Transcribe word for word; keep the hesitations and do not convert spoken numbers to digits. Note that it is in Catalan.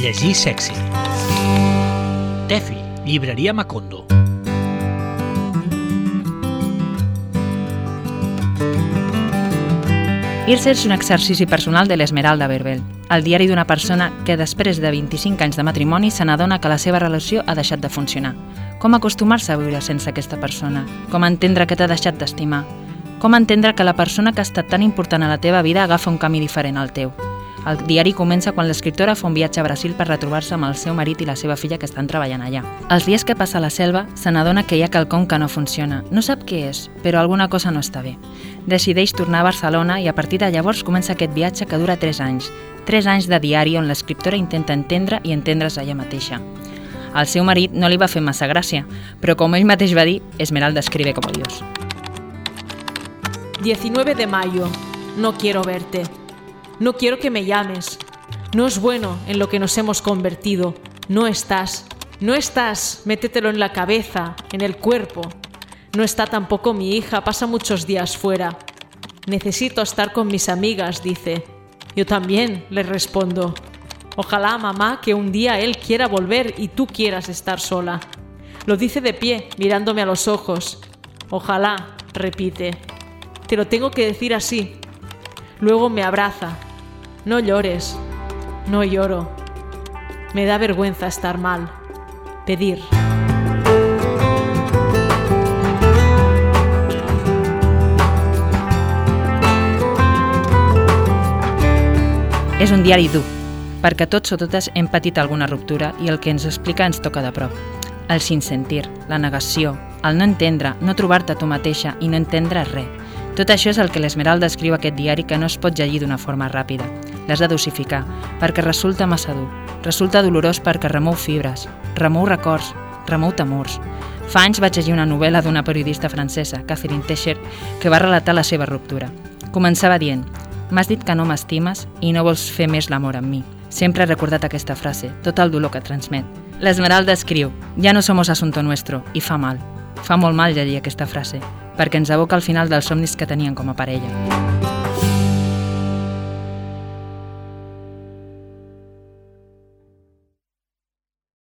Llegir sexy. Tefi, llibreria Macondo. Irse és un exercici personal de l'Esmeralda Berbel, el diari d'una persona que després de vint-i-cinc anys de matrimoni se n'adona que la seva relació ha deixat de funcionar. Com acostumar-se a viure sense aquesta persona? Com entendre que t'ha deixat d'estimar? Com entendre que la persona que ha estat tan important a la teva vida agafa un camí diferent al teu? El diari comença quan l'escriptora fa un viatge a Brasil per retrobar-se amb el seu marit i la seva filla que estan treballant allà. Els dies que passa a la selva, se n'adona que hi ha quelcom que no funciona. No sap què és, però alguna cosa no està bé. Decideix tornar a Barcelona i a partir de llavors comença aquest viatge que dura tres anys. Tres anys de diari on l'escriptora intenta entendre i entendre's a ella mateixa. Al seu marit no li va fer massa gràcia, però com ell mateix va dir, Esmeralda escribe como Dios. diecinueve de mayo. No quiero verte. No quiero que me llames. No es bueno en lo que nos hemos convertido. No estás. No estás. Métetelo en la cabeza, en el cuerpo. No está tampoco mi hija, pasa muchos días fuera. Necesito estar con mis amigas, dice. Yo también, le respondo. Ojalá, mamá, que un día él quiera volver y tú quieras estar sola. Lo dice de pie, mirándome a los ojos. Ojalá, repite. Te lo tengo que decir así. Luego me abraza. No llores. No lloro. Me da vergüenza estar mal. Pedir. És un diari dur, perquè tots o totes hem patit alguna ruptura i el que ens explica ens toca de prop. El sinsentir, la negació, el no entendre, no trobar-te a tu mateixa i no entendre res. Tot això és el que l'Esmeralda escriu a aquest diari que no es pot llegir d'una forma ràpida. L'has de dosificar, perquè resulta massa dur. Resulta dolorós perquè remou fibres, remou records, remou temors. Fa anys vaig llegir una novel·la d'una periodista francesa, Catherine Tescher, que va relatar la seva ruptura. Començava dient: «M'has dit que no m'estimes i no vols fer més l'amor amb mi». Sempre he recordat aquesta frase, tot el dolor que transmet. L'Esmeralda escriu: «Ja no somos asunto nuestro», i fa mal. Fa molt mal llegir aquesta frase, perquè ens evoca el final dels somnis que tenien com a parella.